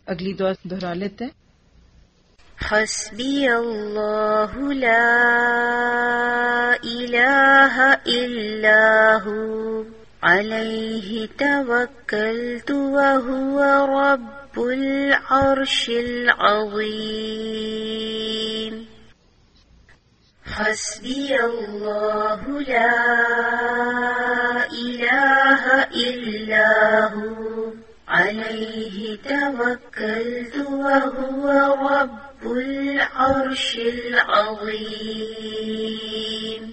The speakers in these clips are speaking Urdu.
اگلی دعا دہرا لیتے ہیں. حسبی اللہ لا الہ الا ہو علیہ توکلت وہو رب العرش العظیم. حسبی اللہ لا الہ الا ہو علیہ توکلت وہو رب العرش العظیم.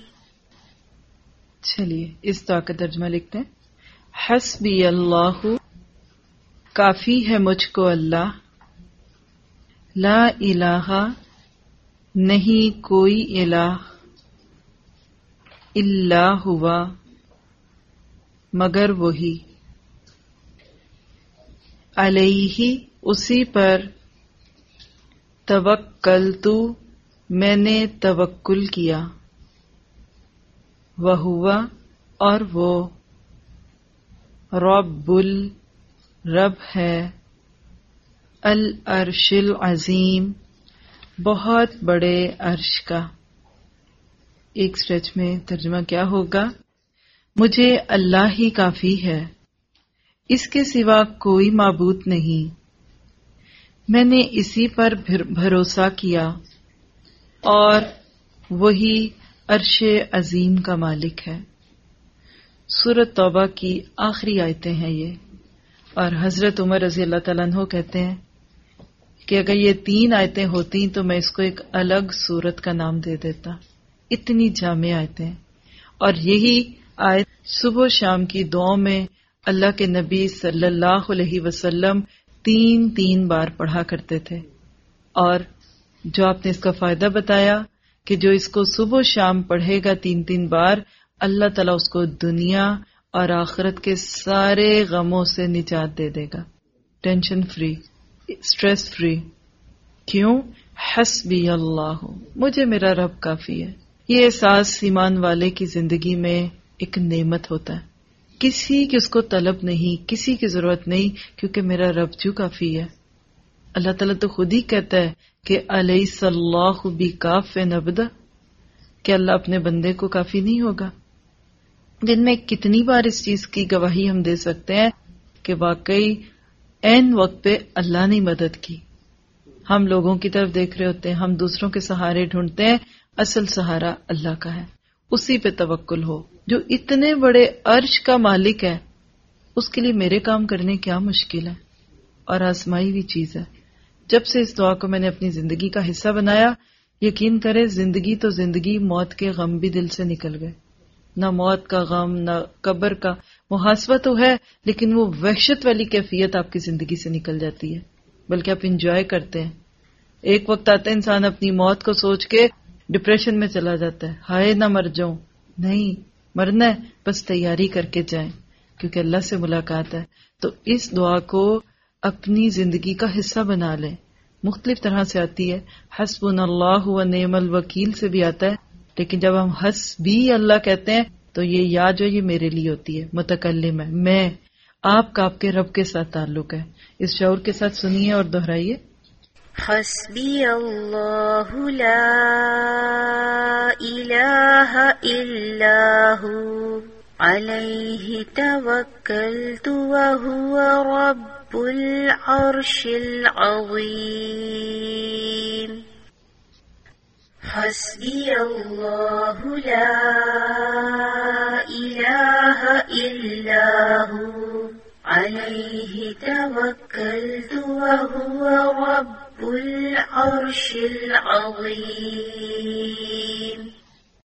چلیے اس دعا کا ترجمہ لکھتے ہیں. حسبی اللہ، کافی ہے مجھ کو اللہ، لا الہ، نہیں کوئی الہ، الا ہوا، مگر وہی، علیہ، اسی پر، توکلتو، میں نے توکل کیا، وہوا، اور وہ، رب رب ہے، العرش العظیم، بہت بڑے عرش کا. ایک سٹریچ میں ترجمہ کیا ہوگا؟ مجھے اللہ ہی کافی ہے، اس کے سوا کوئی معبود نہیں، میں نے اسی پر بھروسہ کیا، اور وہی عرش عظیم کا مالک ہے. سورۃ توبہ کی آخری آیتیں ہیں یہ، اور حضرت عمر رضی اللہ تعالیٰ عنہ کہتے ہیں کہ اگر یہ 3 آیتیں ہوتی تو میں اس کو ایک الگ سورت کا نام دے دیتا. اتنی جامع آیتیں. اور یہی آیت صبح و شام کی دعاؤں میں اللہ کے نبی صلی اللہ علیہ وسلم 3 بار پڑھا کرتے تھے. اور جو آپ نے اس کا فائدہ بتایا کہ جو اس کو صبح و شام پڑھے گا 3 بار، اللہ تعالیٰ اس کو دنیا اور آخرت کے سارے غموں سے نجات دے دے گا. Tension free, stress free. کیوں؟ حسبی اللہ، مجھے میرا رب کافی ہے. یہ احساس ایمان والے کی زندگی میں ایک نعمت ہوتا ہے. کسی کی اس کو طلب نہیں، کسی کی ضرورت نہیں، کیونکہ میرا رب جو کافی ہے. اللہ تعالیٰ تو خود ہی کہتا ہے کہ الیس اللہ بکاف عبدہ، کہ اللہ اپنے بندے کو کافی نہیں ہوگا. دن میں کتنی بار اس چیز کی گواہی ہم دے سکتے ہیں کہ واقعی عین وقت پہ اللہ نے مدد کی. ہم لوگوں کی طرف دیکھ رہے ہوتے ہیں، ہم دوسروں کے سہارے ڈھونڈتے ہیں، اصل سہارا اللہ کا ہے. اسی پہ توکل ہو. جو اتنے بڑے عرش کا مالک ہے، اس کے لیے میرے کام کرنے کیا مشکل ہے، اور آزمائی ہوئی چیز ہے. جب سے اس دعا کو میں نے اپنی زندگی کا حصہ بنایا، یقین کرے زندگی تو زندگی، موت کے غم بھی دل سے نکل گئے. نہ موت کا غم، نہ قبر کا محاسبہ تو ہے، لیکن وہ وحشت والی کیفیت آپ کی زندگی سے نکل جاتی ہے، بلکہ آپ انجوائے کرتے ہیں. ایک وقت آتا ہے انسان اپنی موت کو سوچ کے ڈپریشن میں چلا جاتا ہے، ہائے نہ مر جاؤں. نہیں، مرنا ہے، بس تیاری کر کے جائیں، کیونکہ اللہ سے ملاقات ہے. تو اس دعا کو اپنی زندگی کا حصہ بنا لیں. مختلف طرح سے آتی ہے، حسبنا اللہ و نعم الوکیل سے بھی آتا ہے، لیکن جب ہم حسبی اللہ کہتے ہیں تو یہ یا جو یہ میرے لیے ہوتی ہے، متکلم ہے، میں. آپ کا آپ کے رب کے ساتھ تعلق ہے. اس شعور کے ساتھ سنیے اور دہرائیے. حسبی اللہ لا الہ الا ہو علیہ توکلت وہو رب العرش العظیم. حسبی اللہ لا الہ الا ہو علیہ توکلت وہو رب العرش العظیم.